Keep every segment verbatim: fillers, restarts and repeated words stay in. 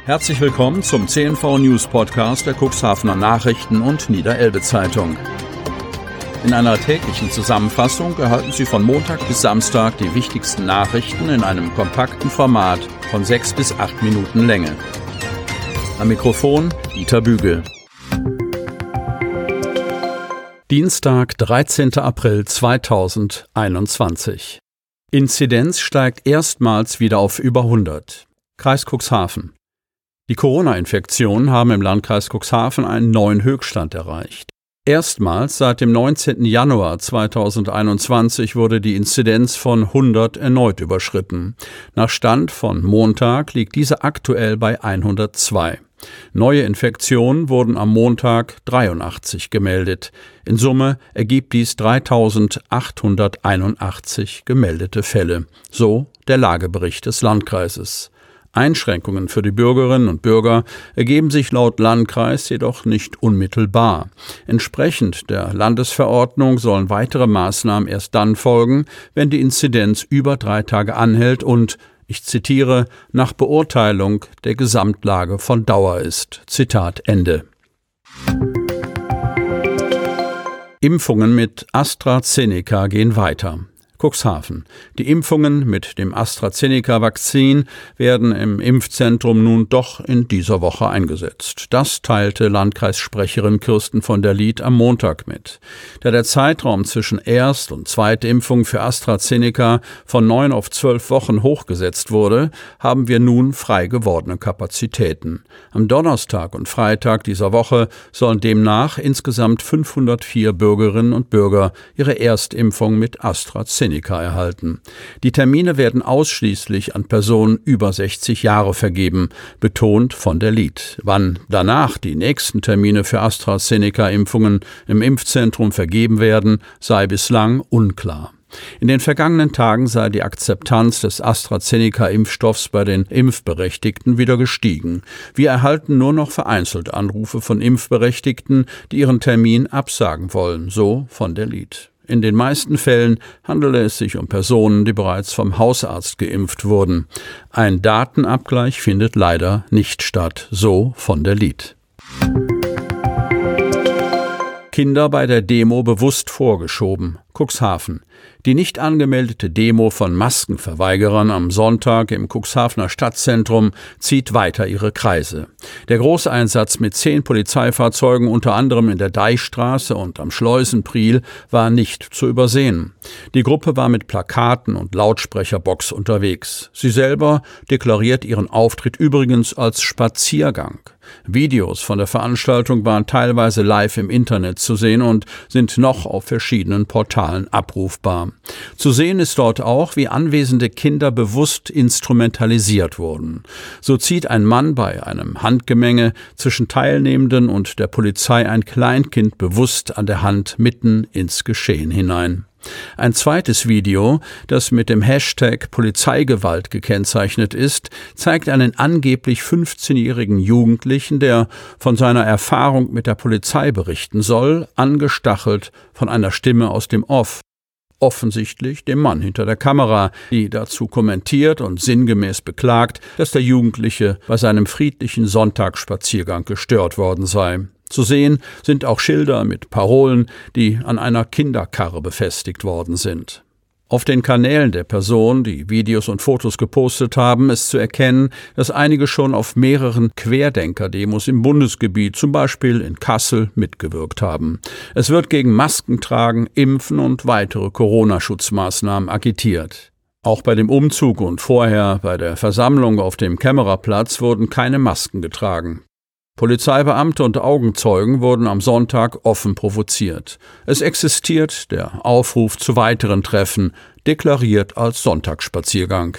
Herzlich willkommen zum C N V News Podcast der Cuxhavener Nachrichten und Niederelbe Zeitung. In einer täglichen Zusammenfassung erhalten Sie von Montag bis Samstag die wichtigsten Nachrichten in einem kompakten Format von sechs bis acht Minuten Länge. Am Mikrofon Dieter Bügel. Dienstag, dreizehnter April zweitausendeinundzwanzig. Inzidenz steigt erstmals wieder auf über hundert. Kreis Cuxhaven. Die Corona-Infektionen haben im Landkreis Cuxhaven einen neuen Höchststand erreicht. Erstmals seit dem neunzehnten Januar zweitausendeinundzwanzig wurde die Inzidenz von hundert erneut überschritten. Nach Stand von Montag liegt diese aktuell bei hundertzwei. Neue Infektionen wurden am Montag dreiundachtzig gemeldet. In Summe ergibt dies dreitausendachthunderteinundachtzig gemeldete Fälle. So der Lagebericht des Landkreises. Einschränkungen für die Bürgerinnen und Bürger ergeben sich laut Landkreis jedoch nicht unmittelbar. Entsprechend der Landesverordnung sollen weitere Maßnahmen erst dann folgen, wenn die Inzidenz über drei Tage anhält und, ich zitiere, nach Beurteilung der Gesamtlage von Dauer ist. Zitat Ende. Impfungen mit AstraZeneca gehen weiter. Cuxhaven. Die Impfungen mit dem AstraZeneca-Vakzin werden im Impfzentrum nun doch in dieser Woche eingesetzt. Das teilte Landkreissprecherin Kirsten von der Lied am Montag mit. Da der Zeitraum zwischen Erst- und Zweitimpfung für AstraZeneca von neun auf zwölf Wochen hochgesetzt wurde, haben wir nun frei gewordene Kapazitäten. Am Donnerstag und Freitag dieser Woche sollen demnach insgesamt fünfhundertvier Bürgerinnen und Bürger ihre Erstimpfung mit AstraZeneca erhalten. Die Termine werden ausschließlich an Personen über sechzig Jahre vergeben, betont von der Lied. Wann danach die nächsten Termine für AstraZeneca-Impfungen im Impfzentrum vergeben werden, sei bislang unklar. In den vergangenen Tagen sei die Akzeptanz des AstraZeneca-Impfstoffs bei den Impfberechtigten wieder gestiegen. Wir erhalten nur noch vereinzelt Anrufe von Impfberechtigten, die ihren Termin absagen wollen, so von der Lied. In den meisten Fällen handele es sich um Personen, die bereits vom Hausarzt geimpft wurden. Ein Datenabgleich findet leider nicht statt, so von der Lied. Kinder bei der Demo bewusst vorgeschoben. Cuxhaven. Die nicht angemeldete Demo von Maskenverweigerern am Sonntag im Cuxhavener Stadtzentrum zieht weiter ihre Kreise. Der Großeinsatz mit zehn Polizeifahrzeugen, unter anderem in der Deichstraße und am Schleusenpriel, war nicht zu übersehen. Die Gruppe war mit Plakaten und Lautsprecherbox unterwegs. Sie selber deklariert ihren Auftritt übrigens als Spaziergang. Videos von der Veranstaltung waren teilweise live im Internet zu sehen und sind noch auf verschiedenen Portalen abrufbar. Zu sehen ist dort auch, wie anwesende Kinder bewusst instrumentalisiert wurden. So zieht ein Mann bei einem Handgemenge zwischen Teilnehmenden und der Polizei ein Kleinkind bewusst an der Hand mitten ins Geschehen hinein. Ein zweites Video, das mit dem Hashtag Polizeigewalt gekennzeichnet ist, zeigt einen angeblich fünfzehnjährigen Jugendlichen, der von seiner Erfahrung mit der Polizei berichten soll, angestachelt von einer Stimme aus dem Off. Offensichtlich dem Mann hinter der Kamera, die dazu kommentiert und sinngemäß beklagt, dass der Jugendliche bei seinem friedlichen Sonntagsspaziergang gestört worden sei. Zu sehen sind auch Schilder mit Parolen, die an einer Kinderkarre befestigt worden sind. Auf den Kanälen der Personen, die Videos und Fotos gepostet haben, ist zu erkennen, dass einige schon auf mehreren Querdenker-Demos im Bundesgebiet, zum Beispiel in Kassel, mitgewirkt haben. Es wird gegen Maskentragen, Impfen und weitere Corona-Schutzmaßnahmen agitiert. Auch bei dem Umzug und vorher bei der Versammlung auf dem Kämmererplatz wurden keine Masken getragen. Polizeibeamte und Augenzeugen wurden am Sonntag offen provoziert. Es existiert der Aufruf zu weiteren Treffen, deklariert als Sonntagsspaziergang.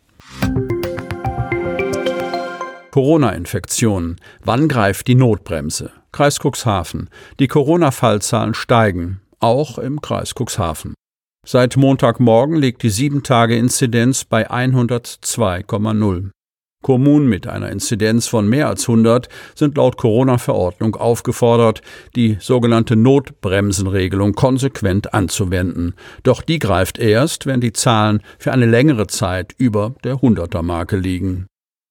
Corona-Infektionen. Wann greift die Notbremse? Kreis Cuxhaven. Die Corona-Fallzahlen steigen, auch im Kreis Cuxhaven. Seit Montagmorgen liegt die sieben Tage Inzidenz bei hundertzwei Komma null. Kommunen mit einer Inzidenz von mehr als hundert sind laut Corona-Verordnung aufgefordert, die sogenannte Notbremsenregelung konsequent anzuwenden. Doch die greift erst, wenn die Zahlen für eine längere Zeit über der hunderter Marke liegen.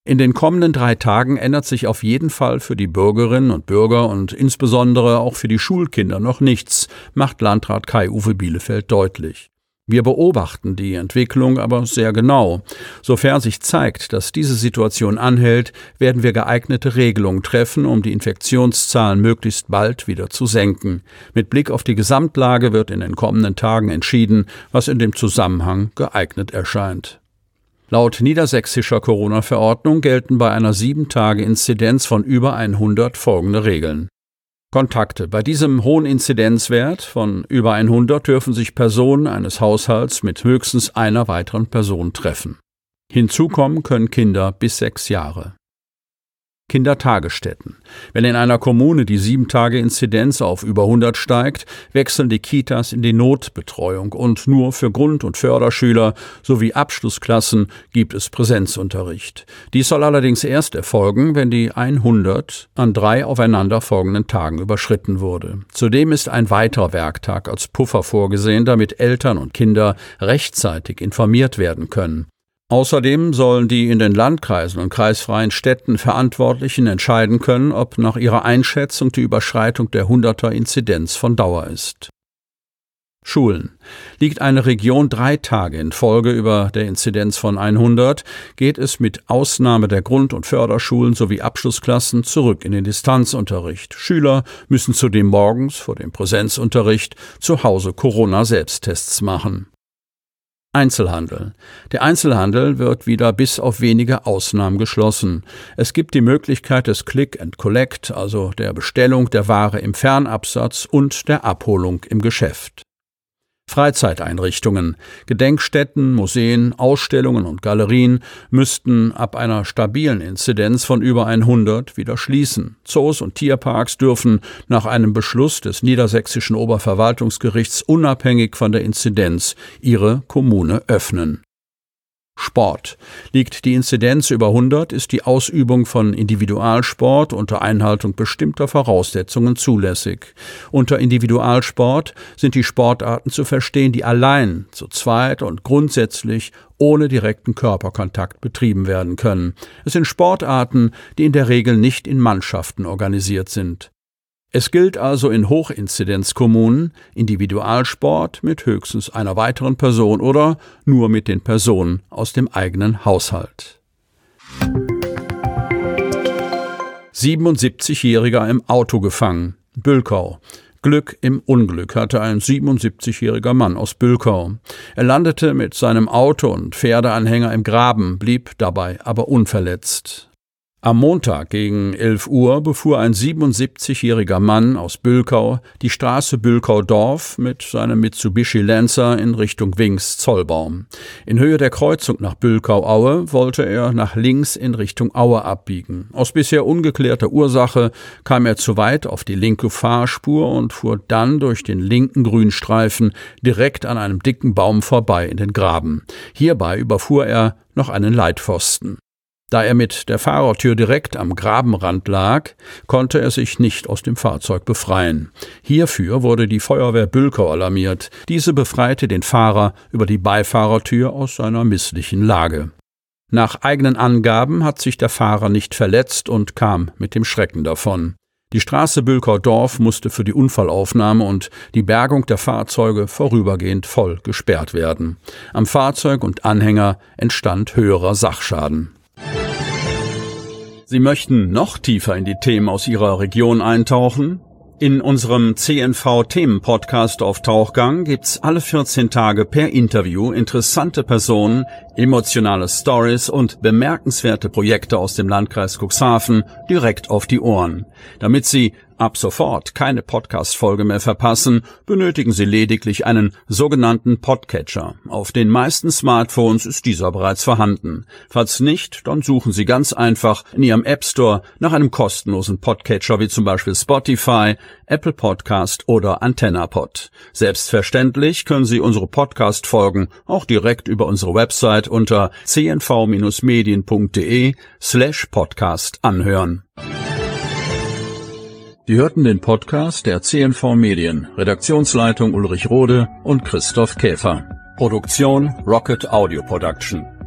In den kommenden drei Tagen ändert sich auf jeden Fall für die Bürgerinnen und Bürger und insbesondere auch für die Schulkinder noch nichts, macht Landrat Kai-Uwe Bielefeld deutlich. Wir beobachten die Entwicklung aber sehr genau. Sofern sich zeigt, dass diese Situation anhält, werden wir geeignete Regelungen treffen, um die Infektionszahlen möglichst bald wieder zu senken. Mit Blick auf die Gesamtlage wird in den kommenden Tagen entschieden, was in dem Zusammenhang geeignet erscheint. Laut niedersächsischer Corona-Verordnung gelten bei einer sieben Tage Inzidenz von über hundert folgende Regeln. Kontakte. Bei diesem hohen Inzidenzwert von über hundert dürfen sich Personen eines Haushalts mit höchstens einer weiteren Person treffen. Hinzu kommen können Kinder bis sechs Jahre. Kindertagesstätten. Wenn in einer Kommune die sieben Tage Inzidenz auf über hundert steigt, wechseln die Kitas in die Notbetreuung und nur für Grund- und Förderschüler sowie Abschlussklassen gibt es Präsenzunterricht. Dies soll allerdings erst erfolgen, wenn die hundert an drei aufeinanderfolgenden Tagen überschritten wurde. Zudem ist ein weiterer Werktag als Puffer vorgesehen, damit Eltern und Kinder rechtzeitig informiert werden können. Außerdem sollen die in den Landkreisen und kreisfreien Städten Verantwortlichen entscheiden können, ob nach ihrer Einschätzung die Überschreitung der hunderter-Inzidenz von Dauer ist. Schulen. Liegt eine Region drei Tage in Folge über der Inzidenz von hundert, geht es mit Ausnahme der Grund- und Förderschulen sowie Abschlussklassen zurück in den Distanzunterricht. Schüler müssen zudem morgens vor dem Präsenzunterricht zu Hause Corona-Selbsttests machen. Einzelhandel. Der Einzelhandel wird wieder bis auf wenige Ausnahmen geschlossen. Es gibt die Möglichkeit des Click and Collect, also der Bestellung der Ware im Fernabsatz und der Abholung im Geschäft. Freizeiteinrichtungen. Gedenkstätten, Museen, Ausstellungen und Galerien müssten ab einer stabilen Inzidenz von über hundert wieder schließen. Zoos und Tierparks dürfen nach einem Beschluss des niedersächsischen Oberverwaltungsgerichts unabhängig von der Inzidenz ihre Kommune öffnen. Sport. Liegt die Inzidenz über hundert, ist die Ausübung von Individualsport unter Einhaltung bestimmter Voraussetzungen zulässig. Unter Individualsport sind die Sportarten zu verstehen, die allein, zu zweit und grundsätzlich ohne direkten Körperkontakt betrieben werden können. Es sind Sportarten, die in der Regel nicht in Mannschaften organisiert sind. Es gilt also in Hochinzidenzkommunen Individualsport mit höchstens einer weiteren Person oder nur mit den Personen aus dem eigenen Haushalt. siebenundsiebzigjähriger im Auto gefangen. Bülkau. Glück im Unglück hatte ein siebenundsiebzigjähriger Mann aus Bülkau. Er landete mit seinem Auto und Pferdeanhänger im Graben, blieb dabei aber unverletzt. Am Montag gegen elf Uhr befuhr ein siebenundsiebzigjähriger Mann aus Bülkau die Straße Bülkau-Dorf mit seinem Mitsubishi Lancer in Richtung Wings-Zollbaum. In Höhe der Kreuzung nach Bülkau-Aue wollte er nach links in Richtung Aue abbiegen. Aus bisher ungeklärter Ursache kam er zu weit auf die linke Fahrspur und fuhr dann durch den linken Grünstreifen direkt an einem dicken Baum vorbei in den Graben. Hierbei überfuhr er noch einen Leitpfosten. Da er mit der Fahrertür direkt am Grabenrand lag, konnte er sich nicht aus dem Fahrzeug befreien. Hierfür wurde die Feuerwehr Bülkau alarmiert. Diese befreite den Fahrer über die Beifahrertür aus seiner misslichen Lage. Nach eigenen Angaben hat sich der Fahrer nicht verletzt und kam mit dem Schrecken davon. Die Straße Bülkau-Dorf musste für die Unfallaufnahme und die Bergung der Fahrzeuge vorübergehend voll gesperrt werden. Am Fahrzeug und Anhänger entstand höherer Sachschaden. Sie möchten noch tiefer in die Themen aus Ihrer Region eintauchen? In unserem C N V-Themen-Podcast auf Tauchgang gibt's alle vierzehn Tage per Interview interessante Personen, emotionale Stories und bemerkenswerte Projekte aus dem Landkreis Cuxhaven direkt auf die Ohren. Damit Sie ab sofort keine Podcast-Folge mehr verpassen, benötigen Sie lediglich einen sogenannten Podcatcher. Auf den meisten Smartphones ist dieser bereits vorhanden. Falls nicht, dann suchen Sie ganz einfach in Ihrem App Store nach einem kostenlosen Podcatcher wie zum Beispiel Spotify, Apple Podcast oder AntennaPod. Selbstverständlich können Sie unsere Podcast-Folgen auch direkt über unsere Website unter c n v Bindestrich medien punkt d e slash podcast anhören. Sie hörten den Podcast der C N V Medien, Redaktionsleitung Ulrich Rode und Christoph Käfer. Produktion Rocket Audio Production.